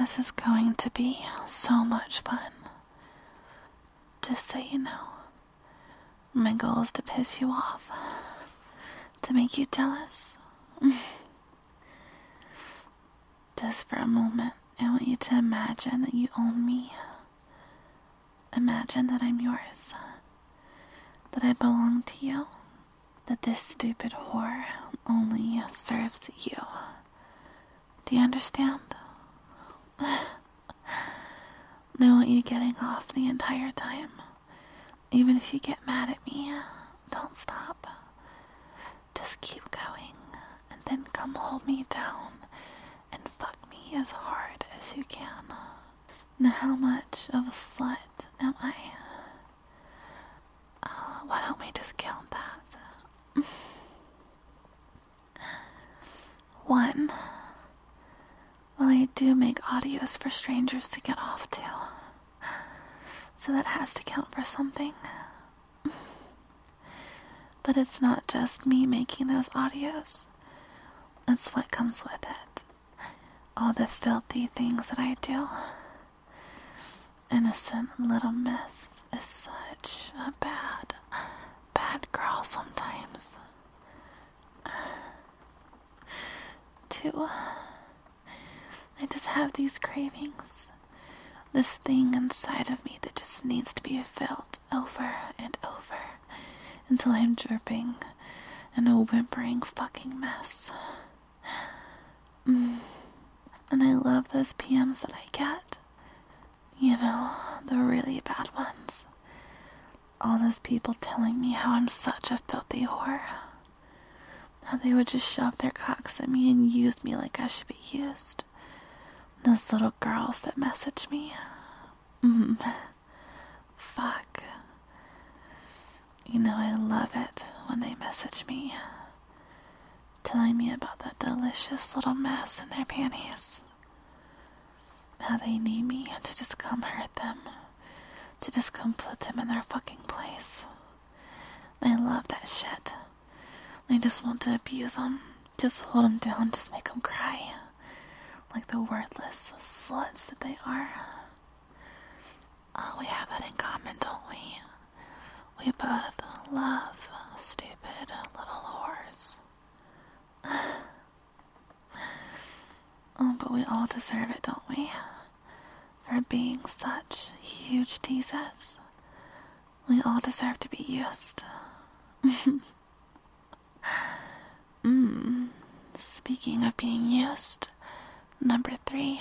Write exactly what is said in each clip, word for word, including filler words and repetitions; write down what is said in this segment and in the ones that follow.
This is going to be so much fun. Just so you know, my goal is to piss you off, to make you jealous. Just for a moment, I want you to imagine that you own me. Imagine that I'm yours, that I belong to you, that this stupid whore only serves you. Do you understand? I want you getting off the entire time. Even if you get mad at me, don't stop. Just keep going, and then come hold me down and fuck me as hard as you can. Now, how much of a slut am I? Uh, why don't we just count that? One. Well, I do make audios for strangers to get off to, so that has to count for something. But it's not just me making those audios. It's what comes with it. All the filthy things that I do. Innocent little miss is such a bad, bad girl sometimes. Two. I just have these cravings. This thing inside of me that just needs to be felt over and over until I'm dripping in a whimpering fucking mess. Mm. And I love those P Ms that I get. You know, the really bad ones. All those people telling me how I'm such a filthy whore. How they would just shove their cocks at me and use me like I should be used. Those little girls that message me. Mm. Fuck. You know, I love it when they message me, telling me about that delicious little mess in their panties. How they need me to just come hurt them, to just come put them in their fucking place. I love that shit. I just want to abuse them, just hold them down, just make them cry. Like the wordless sluts that they are. Oh, we have that in common, don't we? We both love stupid little whores. Oh, but we all deserve it, don't we? For being such huge teasers. We all deserve to be used. mm. Speaking of being used, number three.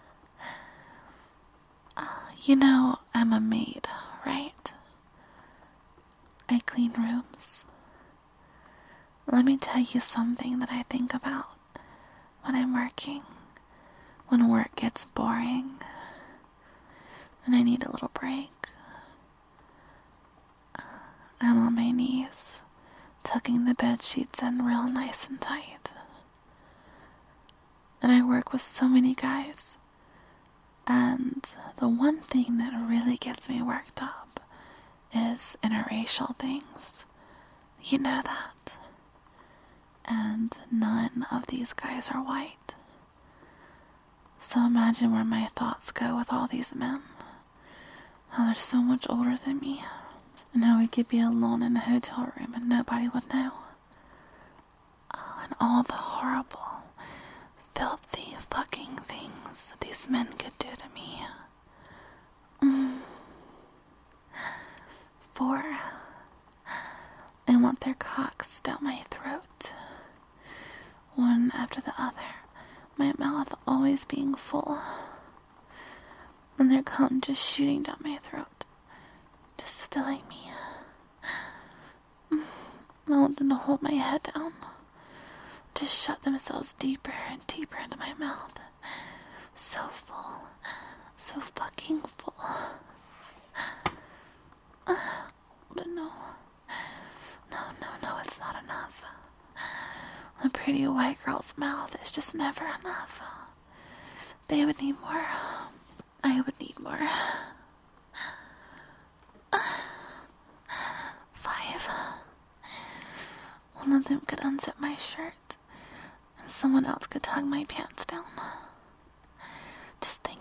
Uh, you know, I'm a maid, right? I clean rooms. Let me tell you something that I think about when I'm working, when work gets boring, and I need a little break. I'm on my knees, tucking the bed sheets in real nice and tight. And I work with so many guys. And the one thing that really gets me worked up is interracial things. You know that. And none of these guys are white. So imagine where my thoughts go with all these men. How they're so much older than me. And how we could be alone in a hotel room and nobody would know. Oh, and all the horrible, filthy fucking things that these men could do to me. Mm. Four. I want their cocks down my throat. One after the other. My mouth always being full. And their cum just shooting down my throat. Just filling me. I want them to hold my head down. Just shut themselves deeper and deeper into my mouth. So full. So fucking full. But no. No, no, no, it's not enough. A pretty white girl's mouth is just never enough. They would need more. I would need more. Five. One of them could unzip my shirt, and someone else could tug my pants down. Just think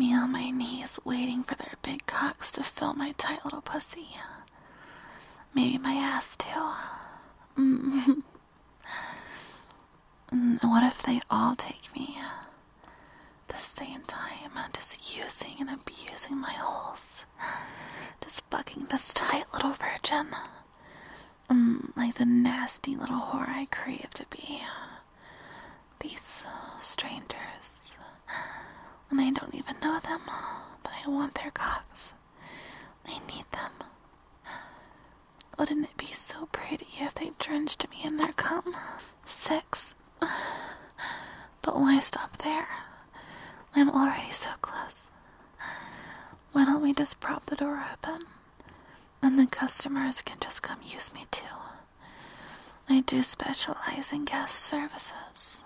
Me on my knees waiting for their big cocks to fill my tight little pussy. Maybe my ass too. Mm. What if they all take me? At the same time, just using and abusing my holes. Just fucking this tight little virgin. Mm, like the nasty little whore I crave to be. These uh, strangers. And I don't even know them, but I want their cocks. I need them. Wouldn't it be so pretty if they drenched me in their cum? Sex. But why stop there? I'm already so close. Why don't we just prop the door open? And the customers can just come use me too. I do specialize in guest services.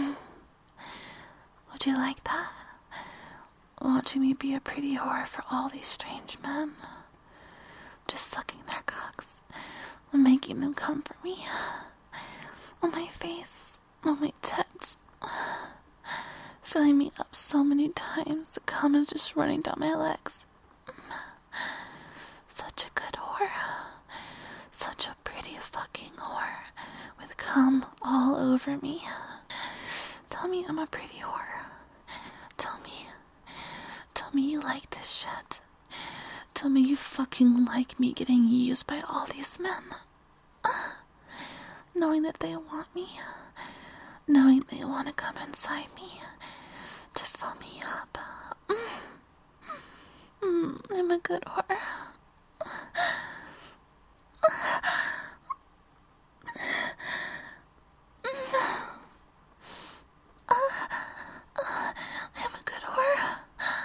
Would you like that? Watching me be a pretty whore for all these strange men. Just sucking their cocks and making them come for me. On my face, on my tits. Filling me up so many times the cum is just running down my legs. Such a good whore. Such a pretty fucking whore. With cum all over me. Tell me I'm a pretty whore. Tell me. Tell me you like this shit. Tell me you fucking like me getting used by all these men. Knowing that they want me. Knowing they want to come inside me. To fill me up. Mm, I'm a good whore. I'm a good whore.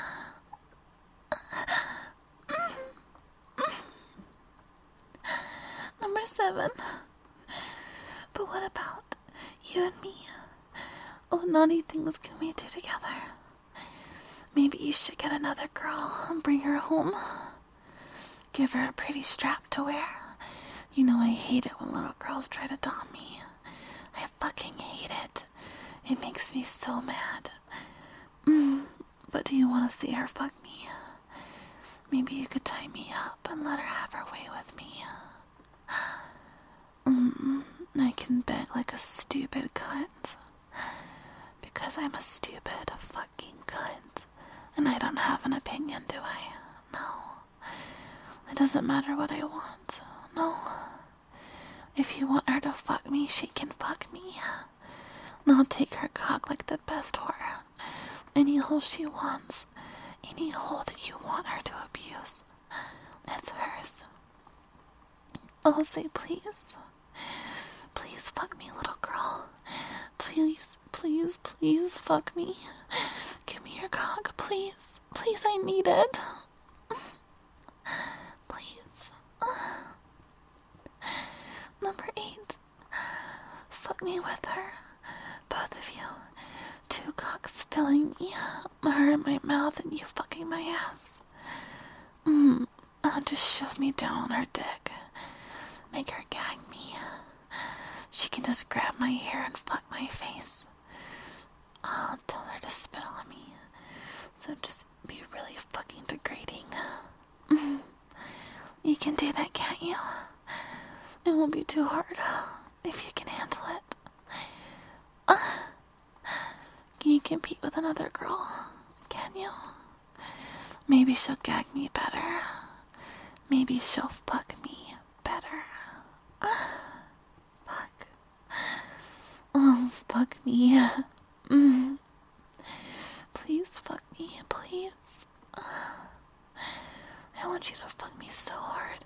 Number seven. But what about you and me? What naughty things can we do together? Maybe you should get another girl and bring her home. Give her a pretty strap to wear. You know I hate it when little girls try to dom me. I fucking hate it. It makes me so mad. Mm, but do you want to see her fuck me? Maybe you could tie me up and let her have her way with me. Mm, I can beg like a stupid cunt. Because I'm a stupid fucking cunt. And I don't have an opinion, do I? No. It doesn't matter what I want. No. If you want her to fuck me, she can fuck me. And I'll take her cock like the best whore. Any hole she wants. Any hole that you want her to abuse. It's hers. I'll say please. Please fuck me, little girl. Please, please, please fuck me. Give me your cock, please. Please, I need it. Please. Number eight. Fuck me with her. Both of you. Two cocks filling me. Her in my mouth and you fucking my ass. Mm. Uh, just shove me down on her dick. Make her gag me. She can just grab my hair and fuck my face. I'll tell her to spit on me. So just be really fucking degrading. You can do that, can't you? It won't be too hard if you can handle it. Can you compete with another girl? Can you? Maybe she'll gag me better. Maybe she'll fuck me better. Fuck. Oh, fuck me. Mm. Please fuck me, please. I want you to fuck me so hard.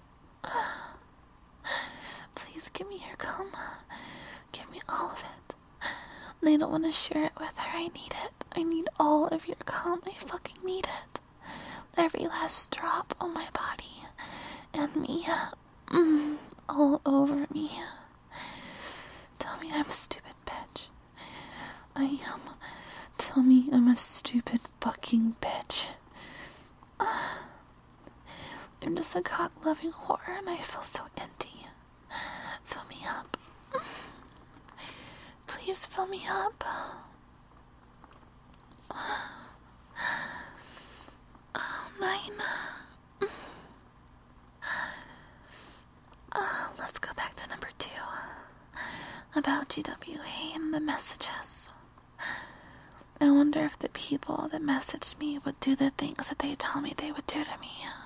Please give me your cum. Give me all of it. I don't want to share it with her. I need it. I need all of your cum. I fucking need it. Every last drop on my body. And me. Mm, all over me. Tell me I'm a stupid bitch. I am. Tell me I'm a stupid fucking bitch. I'm just a cock-loving whore and I feel so empty. Fill me up. Please fill me up. about G W A and the messages. I wonder if the people that messaged me would do the things that they tell me they would do to me.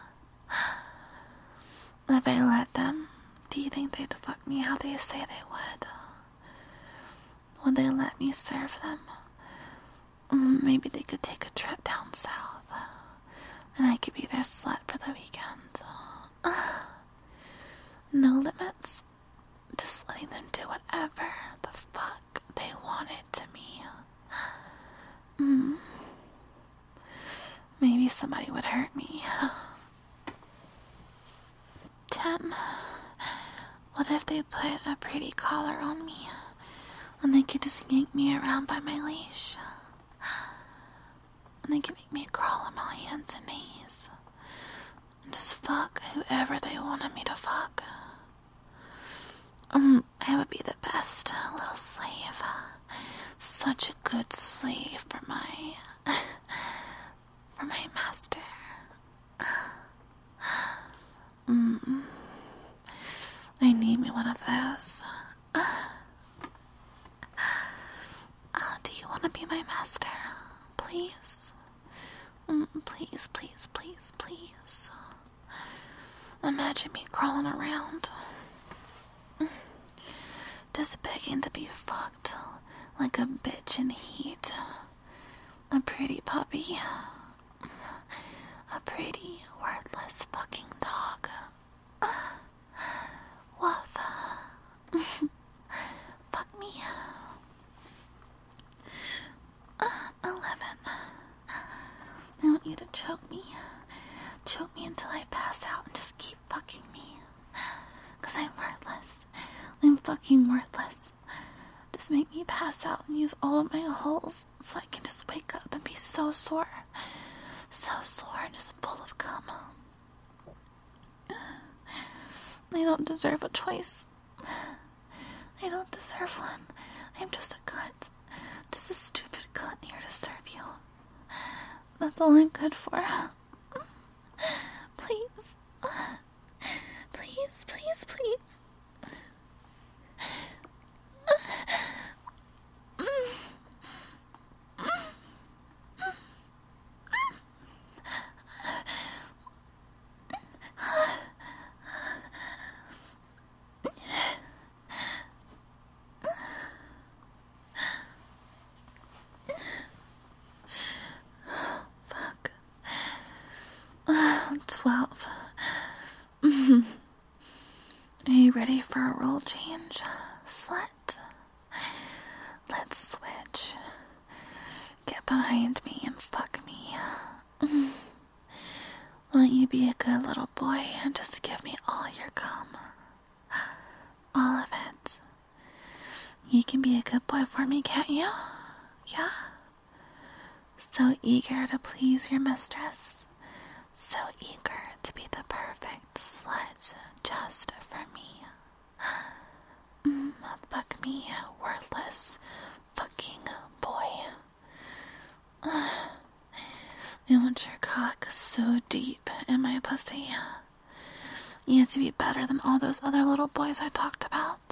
If I let them, do you think they'd fuck me how they say they would? Would they let me serve them? Maybe they could take a trip down south, and I could be their slut for the weekend. No limits. Just letting them do whatever the fuck they wanted to me. Mm. Maybe somebody would hurt me. ten. What if they put a pretty collar on me and they could just yank me around by my leash? And they could make me crawl on my hands and knees and just fuck whoever they wanted me to fuck. Um, I would be the best little slave. Such a good slave for my, for my master. Mm. I need me one of those. Uh, do you want to be my master? Please? Mm, please, please, please, please. Imagine me crawling around, just begging to be fucked like a bitch in heat. A pretty puppy. A pretty, wordless fucking dog. Woof. Fuck me. Uh, eleven. I want you to choke me. Choke me until I pass out and just keep fucking me. Cause I'm worthless. I'm fucking worthless. Just make me pass out and use all of my holes so I can just wake up and be so sore. So sore and just full of cum. I don't deserve a choice. I don't deserve one. I'm just a cunt. Just a stupid cunt here to serve you. That's all I'm good for. Please. Please, please, please. twelve. Are you ready for a role change, slut? Let's switch. Get behind me and fuck me. Why don't you be a good little boy and just give me all your cum? All of it. You can be a good boy for me, can't you? Yeah? So eager to please your mistress. So eager to be the perfect slut just for me. Mm, fuck me, wordless fucking boy. I want your cock so deep in my pussy. You have to be better than all those other little boys I talked about.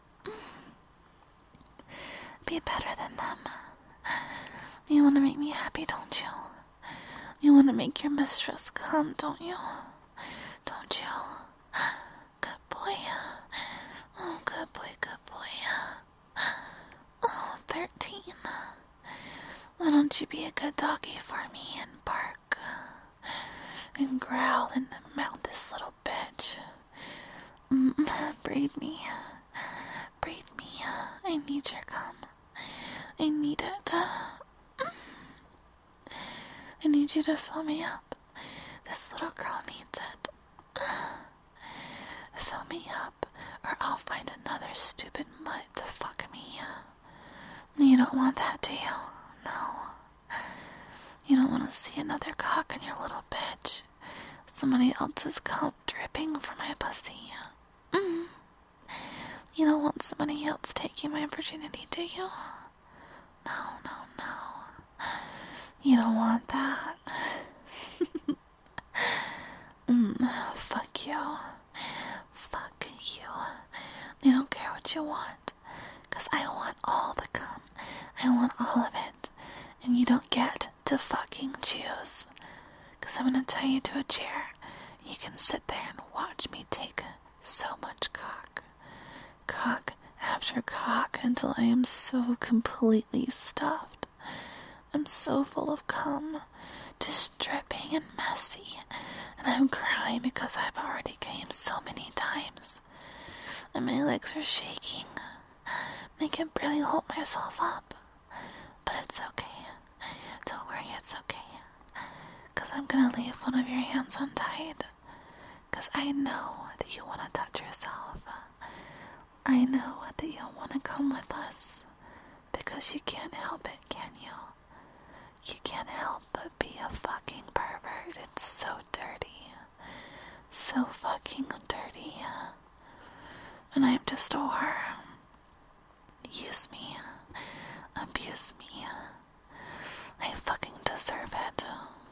Be better than them. You want to make me happy, don't you? You want to make your mistress come, don't you? Don't you? Good boy. Oh, good boy, good boy. Oh, thirteen. Why don't you be a good doggy for me and bark and growl and mount this little bitch? Mm, breed me. Breed me. I need your cum. I need it. I need you to fill me up. This little girl needs it. Fill me up, or I'll find another stupid mutt to fuck me. You don't want that, do you? No. You don't want to see another cock in your little bitch. Somebody else's cum dripping from my pussy. Mm. You don't want somebody else taking my virginity, do you? No, no, no. You don't want that. mm, fuck you. Fuck you. I don't care what you want. Cause I want all the cum. I want all of it. And you don't get to fucking choose. Cause I'm gonna tie you to a chair. You can sit there and watch me take so much cock. Cock after cock until I am so completely stuffed. I'm so full of cum. Just dripping and messy. And I'm crying because I've already came so many times. And my legs are shaking. And I can barely hold myself up. But it's okay. Don't worry, it's okay. Cause I'm gonna leave one of your hands untied. Cause I know that you wanna touch yourself. I know that you wanna come with us. Because you can't help it, can you? You can't help but be a fucking pervert. It's so dirty. So fucking dirty. And I'm just a whore. Use me. Abuse me. I fucking deserve it.